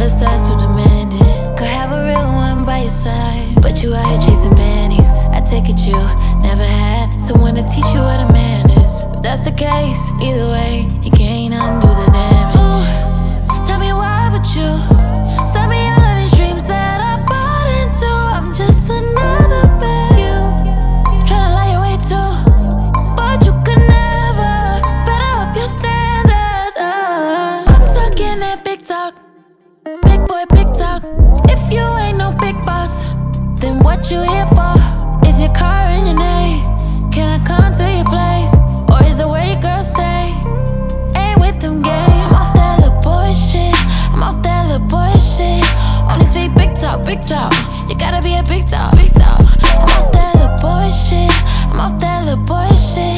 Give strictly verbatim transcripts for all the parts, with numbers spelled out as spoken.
Cause that's too demanding. Could have a real one by your side, but you out here chasing panties. I take it you never had someone to teach you what a man is. If that's the case, either way, you can't undo the damage. Ooh, tell me why but you sell me all of these dreams that I bought into. I'm just another bad you tryna lie your way to, but you could never better up your standards. uh, I'm talking that big talk, big boy, big talk. If you ain't no big boss, then what you here for? Is your car in your name? Can I come to your place? Or is the way girls stay? Ain't with them games. I'm off that little boy shit. I'm off that little boy shit. Only speak big talk, big talk. You gotta be a big talk, big talk. I'm off that little boy shit. I'm off that little boy shit.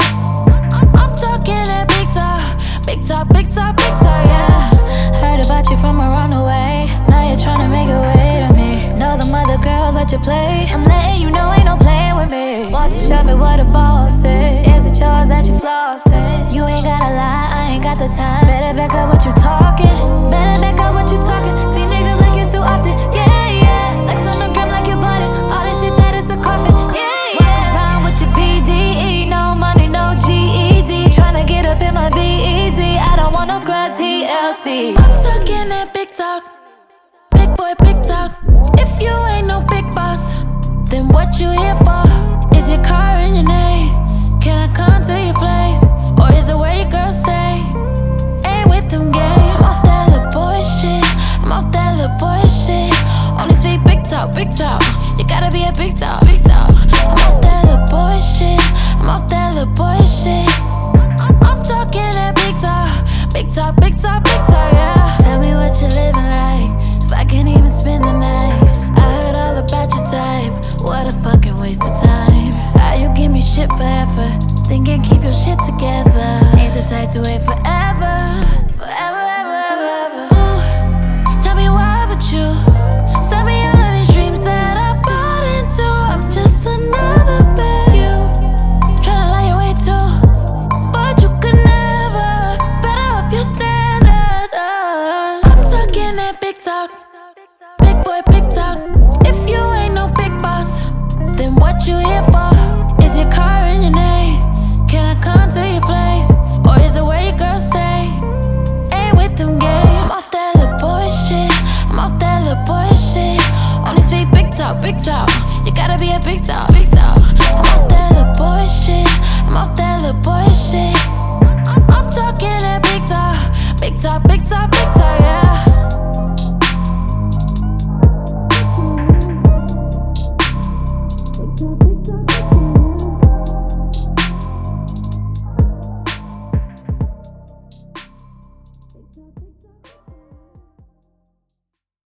I'm talking that big talk, big talk, big talk, big talk, yeah. Heard about you from around the way. Now you're tryna make a way to me. Know them other girls let you play. I'm letting you know ain't no playing with me. Won't you show me what a boss is? Is it yours that you flossing? You ain't gotta lie, I ain't got the time. Better back up what you talking. Better back up what you talking. See niggas like you too often. Yeah, yeah. Like sonogram like you bought it. All this shit that is a coffin. Yeah, yeah. Walk around with your B D E. No money, no G E D. Tryna get up in my B E D. I don't want no scrub T L C. I'm talking that big talk, big boy, big talk. If you ain't no big boss, then what you here for? Is your car in your name? Can I come to your place? Or is the way your girls stay? Ain't with them games. I'm off that little boy shit. I'm off that little boy shit. Only speak big talk, big talk. You gotta be a big talk, big talk. I'm off that little boy shit. I'm off that little boy shit. I'm talking that big talk, big talk, big talk, big talk, yeah. Tell me what you're living like, if I can't even spend the night. I heard all about your type, what a fucking waste of time. How you give me shit forever, thinking keep your shit together. Ain't the type to wait forever, forever, ever, ever, ever. Ooh, tell me why but you sell me all of these dreams that I bought into. I'm just another bad you tryna lie your way to, but you could never better up your standards. uh, I'm talking that big talk, big boy, big talk. If you ain't no big boss, then what you here for? Is your car in your name? Can I come to your place? Or is the way your girls stay? Ain't with them games. I'm off that little boy shit. I'm off that little boy shit. Only speak big talk, big talk. You gotta be a big talk.